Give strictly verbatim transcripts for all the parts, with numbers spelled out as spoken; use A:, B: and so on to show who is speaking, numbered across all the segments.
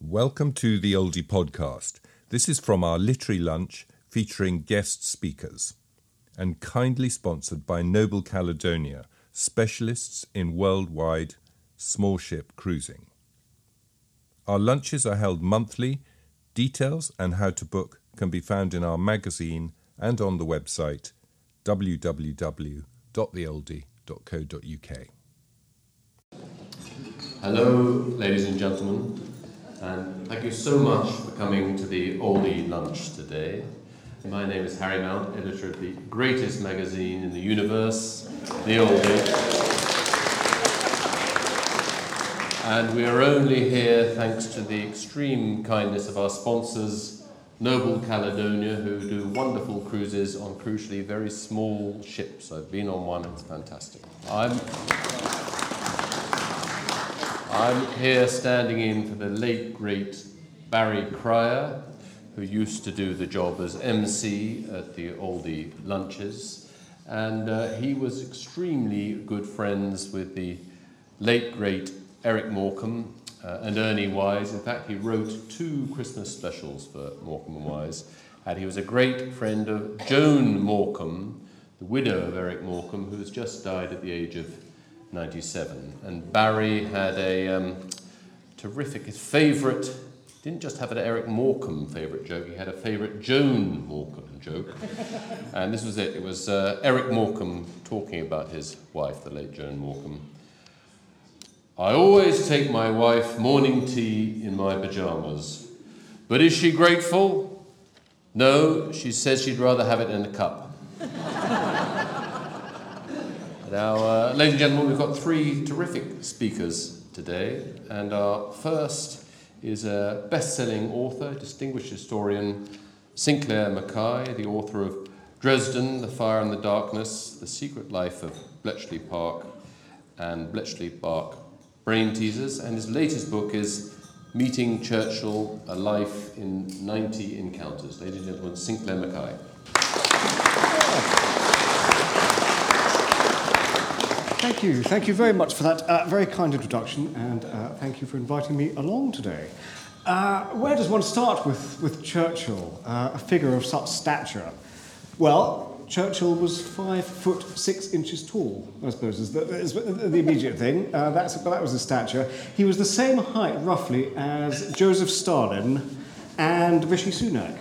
A: Welcome to the Oldie Podcast. This is from our literary lunch featuring guest speakers and kindly sponsored by Noble Caledonia, specialists in worldwide small ship cruising. Our lunches are held monthly. Details and how to book can be found in our magazine and on the website w w w dot the oldie dot co dot u k.
B: Hello, ladies and gentlemen, and thank you so much for coming to the Oldie Lunch today. My name is Harry Mount, editor of the greatest magazine in the universe, The Oldie. And we are only here thanks to the extreme kindness of our sponsors, Noble Caledonia, who do wonderful cruises on crucially very small ships. I've been on one, it's fantastic. I'm... I'm here standing in for the late, great Barry Cryer, who used to do the job as M C at the Oldie Lunches. And uh, he was extremely good friends with the late, great Eric Morecambe uh, and Ernie Wise. In fact, he wrote two Christmas specials for Morecambe and Wise. And he was a great friend of Joan Morecambe, the widow of Eric Morecambe, who has just died at the age of ninety-seven. And Barry had a um, terrific, his favourite, didn't just have an Eric Morecambe favourite joke, he had a favourite Joan Morecambe joke. And this was it, it was uh, Eric Morecambe talking about his wife, the late Joan Morecambe. I always take my wife morning tea in my pyjamas. But is she grateful? No, she says she'd rather have it in a cup. Now, uh, ladies and gentlemen, we've got three terrific speakers today, and our first is a best-selling author, distinguished historian, Sinclair Mackay, the author of Dresden, The Fire and the Darkness, The Secret Life of Bletchley Park, and Bletchley Park Brain Teasers, and his latest book is Meeting Churchill, A Life in ninety Encounters. Ladies and gentlemen, Sinclair Mackay.
C: Thank you. Thank you very much for that uh, very kind introduction, and uh, thank you for inviting me along today. Uh, where does one start with, with Churchill, uh, a figure of such stature? Well, Churchill was five foot six inches tall, I suppose, is the, is the immediate thing. Uh, that's, that was his stature. He was the same height, roughly, as Joseph Stalin and Rishi Sunak.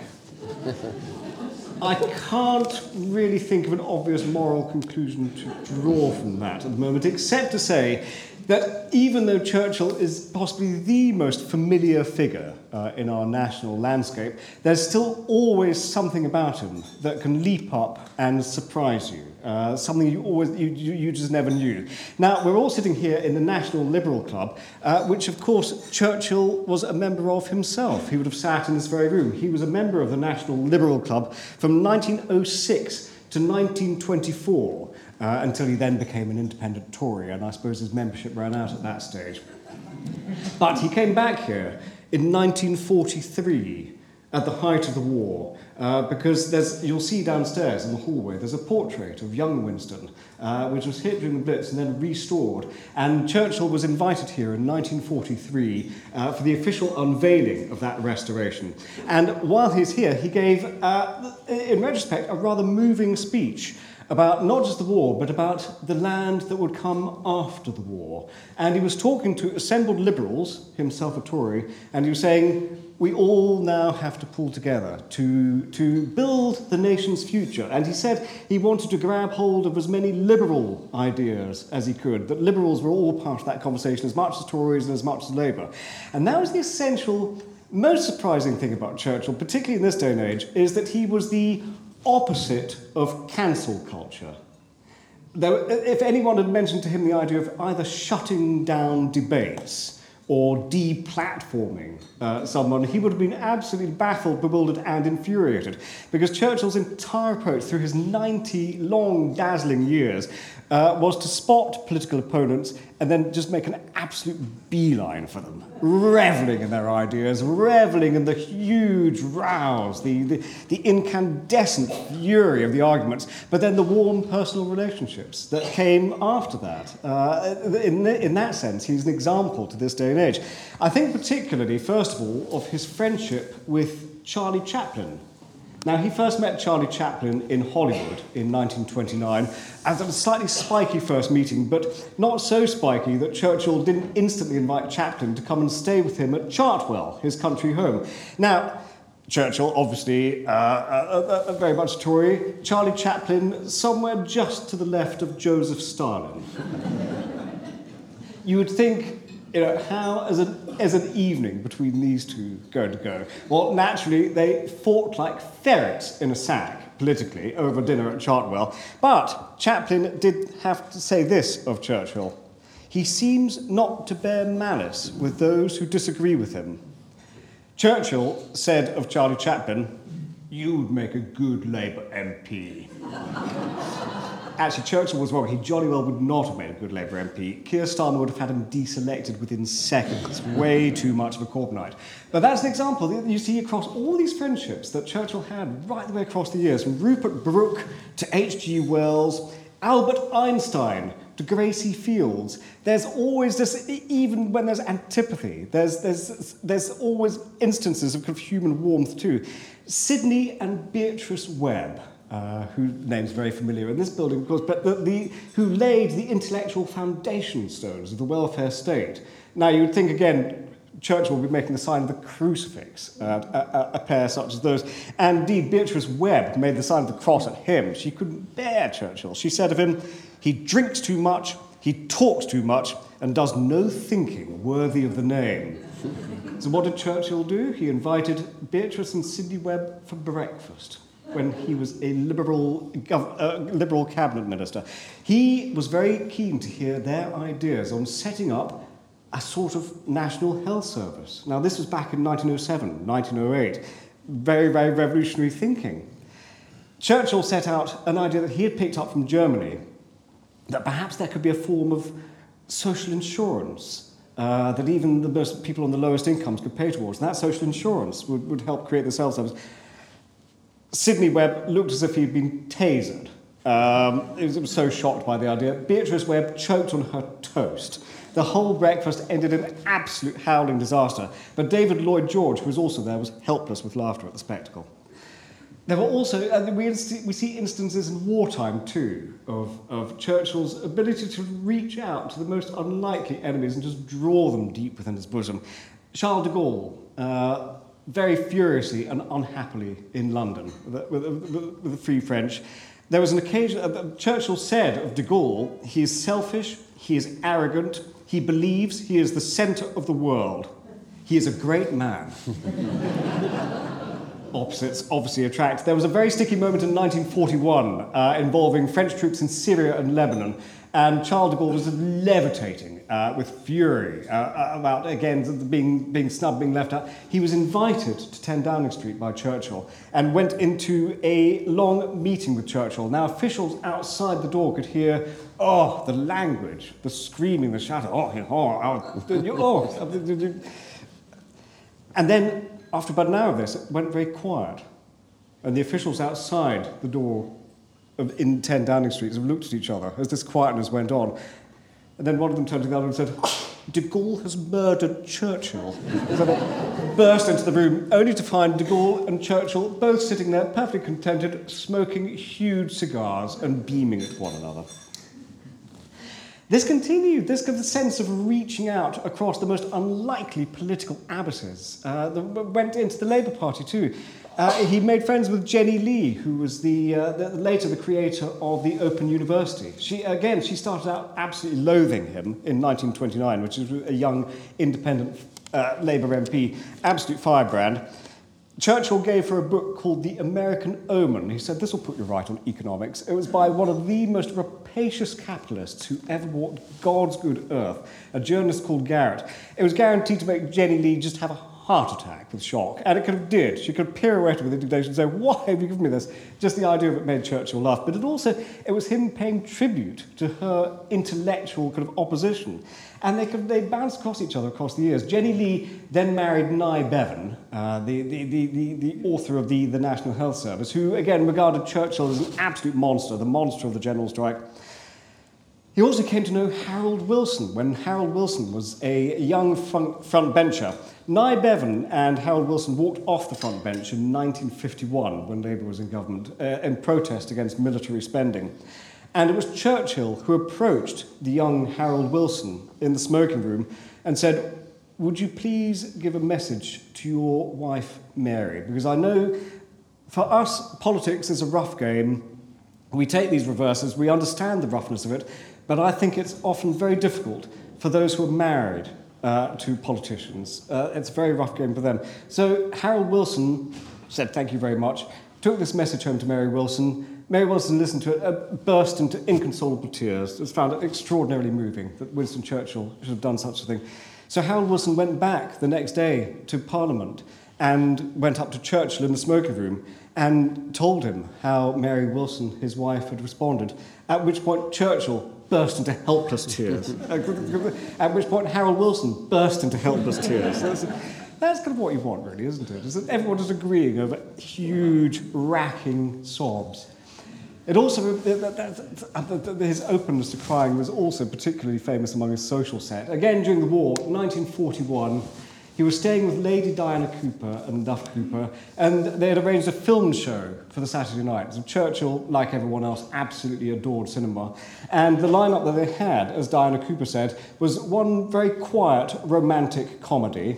C: I can't really think of an obvious moral conclusion to draw from that at the moment, except to say that even though Churchill is possibly the most familiar figure uh, in our national landscape, there's still always something about him that can leap up and surprise you, uh, something you always you, you, you just never knew. Now, we're all sitting here in the National Liberal Club, uh, which, of course, Churchill was a member of himself. He would have sat in this very room. He was a member of the National Liberal Club from nineteen oh six to nineteen twenty-four, uh, until he then became an independent Tory, and I suppose his membership ran out at that stage. But he came back here in nineteen forty-three, at the height of the war, uh, because there's, you'll see downstairs in the hallway, there's a portrait of young Winston, uh, which was hit during the Blitz and then restored. And Churchill was invited here in nineteen forty-three uh, for the official unveiling of that restoration. And while he's here, he gave, uh, in retrospect, a rather moving speech about not just the war, but about the land that would come after the war. And he was talking to assembled liberals, himself a Tory, and he was saying, we all now have to pull together to, to build the nation's future. And he said he wanted to grab hold of as many liberal ideas as he could, that liberals were all part of that conversation, as much as Tories and as much as Labour. And that was the essential, most surprising thing about Churchill, particularly in this day and age, is that he was the opposite of cancel culture. Though, if anyone had mentioned to him the idea of either shutting down debates or deplatforming uh, someone, he would have been absolutely baffled, bewildered, and infuriated. Because Churchill's entire approach through his ninety long, dazzling years uh, was to spot political opponents and then just make an absolute beeline for them, revelling in their ideas, revelling in the huge rows, the, the, the incandescent fury of the arguments, but then the warm personal relationships that came after that. Uh, in, in that sense, he's an example to this day and age. I think particularly, first of all, of his friendship with Charlie Chaplin. Now, he first met Charlie Chaplin in Hollywood in nineteen twenty-nine, as a slightly spiky first meeting, but not so spiky that Churchill didn't instantly invite Chaplin to come and stay with him at Chartwell, his country home. Now, Churchill, obviously uh, a, a, a very much Tory, Charlie Chaplin somewhere just to the left of Joseph Stalin. You would think, you know, how is an, is an evening between these two going to go? Well, naturally, they fought like ferrets in a sack, politically, over dinner at Chartwell. But Chaplin did have to say this of Churchill. He seems not to bear malice with those who disagree with him. Churchill said of Charlie Chaplin, "You'd make a good Labour M P." Actually, Churchill was wrong. He jolly well would not have made a good Labour M P. Keir Starmer would have had him deselected within seconds. Way too much of a Corbynite. But that's an example that you see across all these friendships that Churchill had right the way across the years, from Rupert Brooke to H G Wells, Albert Einstein to Gracie Fields. There's always this, even when there's antipathy, there's, there's, there's always instances of, kind of human warmth too. Sidney and Beatrice Webb. Uh, whose name's very familiar in this building, of course, but the, the, who laid the intellectual foundation stones of the welfare state. Now, you would think, again, Churchill would be making the sign of the crucifix, uh, a, a pair such as those. And indeed, Beatrice Webb made the sign of the cross at him. She couldn't bear Churchill. She said of him, "He drinks too much, he talks too much, and does no thinking worthy of the name." So what did Churchill do? He invited Beatrice and Sidney Webb for breakfast when he was a liberal, uh, liberal cabinet minister. He was very keen to hear their ideas on setting up a sort of national health service. Now, this was back in nineteen oh seven, nineteen oh eight. Very, very revolutionary thinking. Churchill set out an idea that he had picked up from Germany, that perhaps there could be a form of social insurance uh, that even the most, people on the lowest incomes could pay towards. And that social insurance would, would help create this health service. Sidney Webb looked as if he'd been tasered. Um, he was, was so shocked by the idea. Beatrice Webb choked on her toast. The whole breakfast ended in absolute howling disaster. But David Lloyd George, who was also there, was helpless with laughter at the spectacle. There were also, uh, we, see, we see instances in wartime too, of, of Churchill's ability to reach out to the most unlikely enemies and just draw them deep within his bosom. Charles de Gaulle, uh, very furiously and unhappily in London with, with, with the Free French. There was an occasion, uh, Churchill said of de Gaulle, he is selfish, he is arrogant, he believes he is the centre of the world. He is a great man. Opposites obviously attract. There was a very sticky moment in nineteen forty-one uh, involving French troops in Syria and Lebanon, and Charles de Gaulle was levitating uh, with fury uh, about, again, being, being snubbed, being left out. He was invited to ten Downing Street by Churchill and went into a long meeting with Churchill. Now, officials outside the door could hear, oh, the language, the screaming, the shouting, oh, oh, oh, oh. And then, after about an hour of this, it went very quiet. And the officials outside the door of, in ten Downing Street looked at each other as this quietness went on. And then one of them turned to the other and said, de Gaulle has murdered Churchill. So they burst into the room, only to find de Gaulle and Churchill both sitting there, perfectly contented, smoking huge cigars and beaming at one another. This continued, this kind of sense of reaching out across the most unlikely political abysses. Uh, the, went into the Labour Party too. Uh, he made friends with Jenny Lee, who was the, uh, the later the creator of the Open University. She, again, she started out absolutely loathing him in nineteen twenty-nine, which was a young independent uh, Labour M P, absolute firebrand. Churchill gave her a book called The American Omen. He said, this will put you right on economics. It was by one of the most rapacious capitalists who ever walked God's good earth, a journalist called Garrett. It was guaranteed to make Jenny Lee just have a heart attack with shock, and it kind of did. She could pirouette with indignation and say, why have you given me this? Just the idea of it made Churchill laugh. But it also, it was him paying tribute to her intellectual kind of opposition. And they could, they bounced across each other across the years. Jenny Lee then married Nye Bevan, uh, the, the, the, the, the author of the, the National Health Service, who, again, regarded Churchill as an absolute monster, the monster of the general strike. He also came to know Harold Wilson when Harold Wilson was a young front, front bencher. Nye Bevan and Harold Wilson walked off the front bench in nineteen fifty-one when Labour was in government uh, in protest against military spending. And it was Churchill who approached the young Harold Wilson in the smoking room and said, would you please give a message to your wife, Mary? Because I know for us, politics is a rough game. We take these reverses, we understand the roughness of it, but I think it's often very difficult for those who are married uh, to politicians. Uh, it's a very rough game for them. So Harold Wilson said thank you very much, took this message home to Mary Wilson. Mary Wilson listened to it, uh, burst into inconsolable tears. It was found extraordinarily moving that Winston Churchill should have done such a thing. So Harold Wilson went back the next day to Parliament and went up to Churchill in the smoking room and told him how Mary Wilson, his wife, had responded, at which point Churchill burst into helpless tears. At which point Harold Wilson burst into helpless tears. That's, that's kind of what you want, really, isn't it? Is that everyone is agreeing over huge, racking sobs. It also, his openness to crying was also particularly famous among his social set. Again, during the war, nineteen forty-one, he was staying with Lady Diana Cooper and Duff Cooper, and they had arranged a film show for the Saturday night. So Churchill, like everyone else, absolutely adored cinema. And the lineup that they had, as Diana Cooper said, was one very quiet, romantic comedy,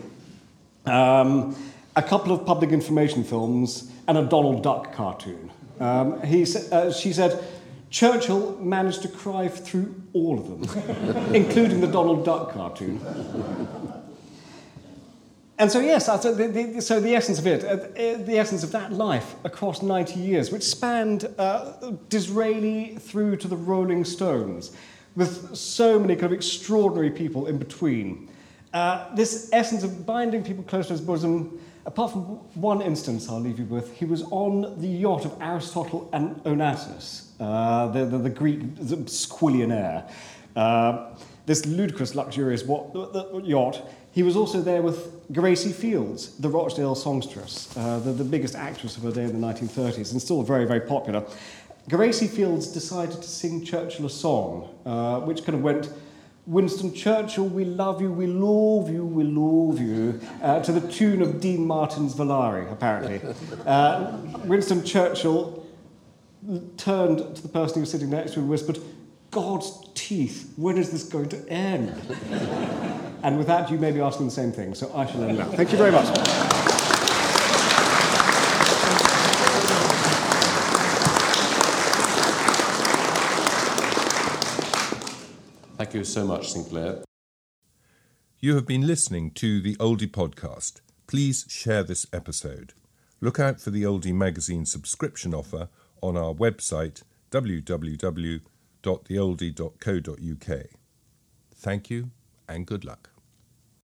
C: um, a couple of public information films, and a Donald Duck cartoon. Um, he, uh, she said, Churchill managed to cry through all of them, including the Donald Duck cartoon. And so, yes, so the, the, so the essence of it, uh, the essence of that life across ninety years, which spanned uh, Disraeli through to the Rolling Stones, with so many kind of extraordinary people in between. Uh, this essence of binding people close to his bosom, apart from one instance I'll leave you with, he was on the yacht of Aristotle and Onassis, uh, the, the, the Greek the squillionaire, uh, this ludicrous, luxurious yacht. He was also there with Gracie Fields, the Rochdale songstress, uh, the, the biggest actress of her day in the nineteen thirties, and still very, very popular. Gracie Fields decided to sing Churchill a song, uh, which kind of went, Winston Churchill, we love you, we love you, we love you, uh, to the tune of Dean Martin's Valari, apparently. Uh, Winston Churchill turned to the person he was sitting next to and whispered, God's teeth, when is this going to end? And with that, you may be asking the same thing, so I shall end now. Thank you very much.
B: Thank you so much, Sinclair.
A: You have been listening to the Oldie Podcast. Please share this episode. Look out for the Oldie magazine subscription offer on our website, w w w dot the oldie dot co dot u k. Thank you and good luck.